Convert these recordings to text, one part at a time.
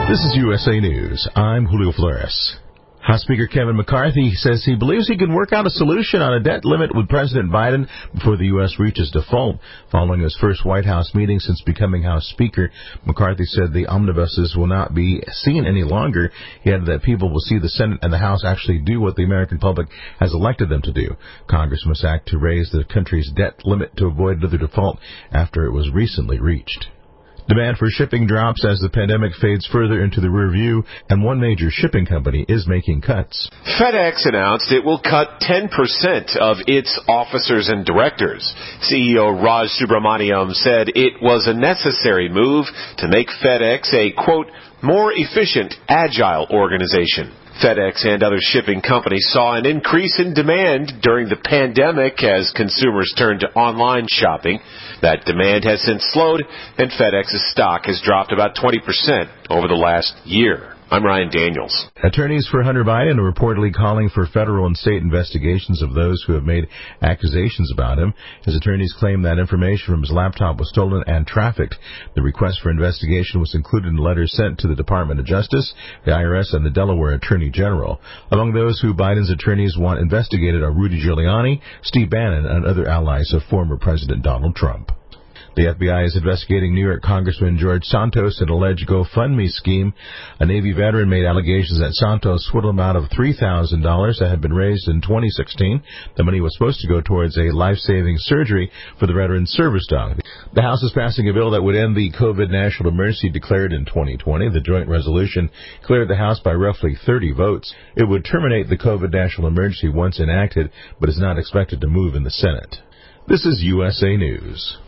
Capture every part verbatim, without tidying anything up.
This is U S A News. I'm Julio Flores. House Speaker Kevin McCarthy says he believes he can work out a solution on a debt limit with President Biden before the U S reaches default. Following his first White House meeting since becoming House Speaker, McCarthy said the omnibuses will not be seen any longer. He added that people will see the Senate and the House actually do what the American public has elected them to do. Congress must act to raise the country's debt limit to avoid another default after it was recently reached. Demand for shipping drops as the pandemic fades further into the rear view, and one major shipping company is making cuts. FedEx announced it will cut ten percent of its officers and directors. C E O Raj Subramaniam said it was a necessary move to make FedEx a, quote, more efficient, agile organization. FedEx and other shipping companies saw an increase in demand during the pandemic as consumers turned to online shopping. That demand has since slowed, and FedEx's stock has dropped about twenty percent over the last year. I'm Ryan Daniels. Attorneys for Hunter Biden are reportedly calling for federal and state investigations of those who have made accusations about him. His attorneys claim that information from his laptop was stolen and trafficked. The request for investigation was included in letters sent to the Department of Justice, the I R S, and the Delaware Attorney General. Among those who Biden's attorneys want investigated are Rudy Giuliani, Steve Bannon, and other allies of former President Donald Trump. The F B I is investigating New York Congressman George Santos an alleged GoFundMe scheme. A Navy veteran made allegations that Santos swindled him out of three thousand dollars that had been raised in twenty sixteen. The money was supposed to go towards a life-saving surgery for the veteran's service dog. The House is passing a bill that would end the COVID national emergency declared in twenty twenty. The joint resolution cleared the House by roughly thirty votes. It would terminate the COVID national emergency once enacted, but is not expected to move in the Senate. This is U S A News.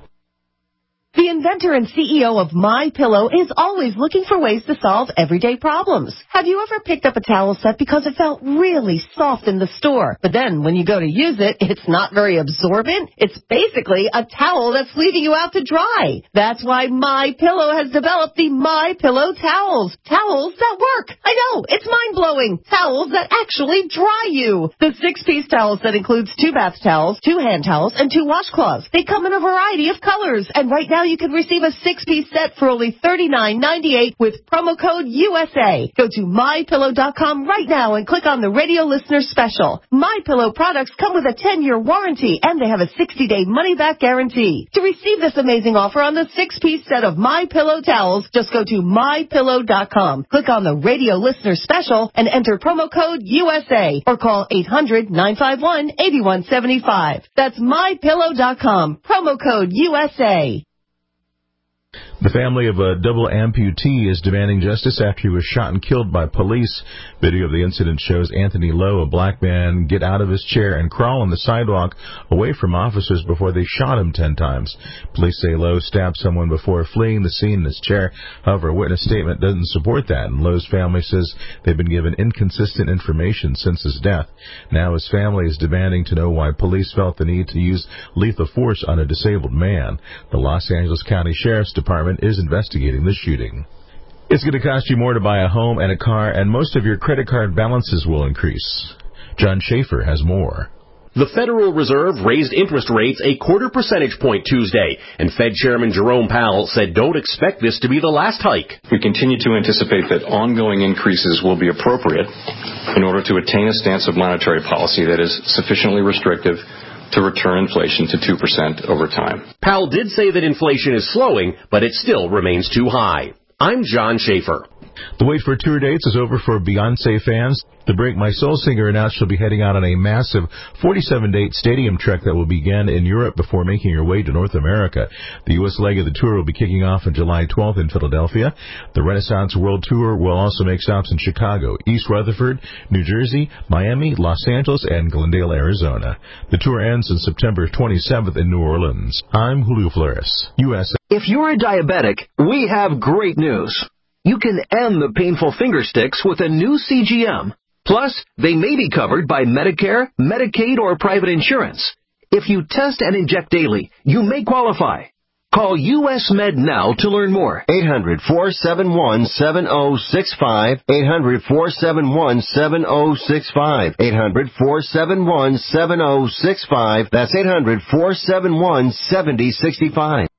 The inventor and C E O of MyPillow is always looking for ways to solve everyday problems. Have you ever picked up a towel set because it felt really soft in the store, but then when you go to use it, it's not very absorbent? It's basically a towel that's leaving you out to dry. That's why MyPillow has developed the MyPillow towels. Towels that work. I know, it's mind-blowing. Towels that actually dry you. The six-piece towel set includes two bath towels, two hand towels, and two washcloths. They come in a variety of colors, and right now you can receive a six-piece set for only thirty-nine ninety-eight with promo code U S A. Go to my pillow dot com right now and click on the radio listener special. MyPillow products come with a ten-year warranty, and they have a sixty-day money-back guarantee. To receive this amazing offer on the six-piece set of MyPillow towels, just go to my pillow dot com. Click on the radio listener special and enter promo code U S A or call eight hundred nine five one eight one seven five. That's my pillow dot com. Promo code U S A. The family of a double amputee is demanding justice after he was shot and killed by police. Video of the incident shows Anthony Lowe, a black man, get out of his chair and crawl on the sidewalk away from officers before they shot him ten times. Police say Lowe stabbed someone before fleeing the scene in his chair. However, a witness statement doesn't support that, and Lowe's family says they've been given inconsistent information since his death. Now his family is demanding to know why police felt the need to use lethal force on a disabled man. The Los Angeles County Sheriff's Department is investigating the shooting. It's going to cost you more to buy a home and a car, and most of your credit card balances will increase. John Schaefer has more. The Federal Reserve raised interest rates a quarter percentage point Tuesday, and Fed Chairman Jerome Powell said don't expect this to be the last hike. We continue to anticipate that ongoing increases will be appropriate in order to attain a stance of monetary policy that is sufficiently restrictive to return inflation to two percent over time. Powell did say that inflation is slowing, but it still remains too high. I'm John Schaefer. The wait for tour dates is over for Beyoncé fans. The Break My Soul singer announced she'll be heading out on a massive forty-seven date stadium trek that will begin in Europe before making her way to North America. The U S leg of the tour will be kicking off on July twelfth in Philadelphia. The Renaissance World Tour will also make stops in Chicago, East Rutherford, New Jersey, Miami, Los Angeles, and Glendale, Arizona. The tour ends on September twenty-seventh in New Orleans. I'm Julio Flores, U S A. If you're a diabetic, we have great news. You can end the painful finger sticks with a new C G M. Plus, they may be covered by Medicare, Medicaid, or private insurance. If you test and inject daily, you may qualify. Call U S Med now to learn more. eight hundred, four seven one, seven oh six five. eight hundred, four seven one, seven oh six five. eight hundred, four seven one, seven oh six five. That's eight hundred, four seven one, seven oh six five.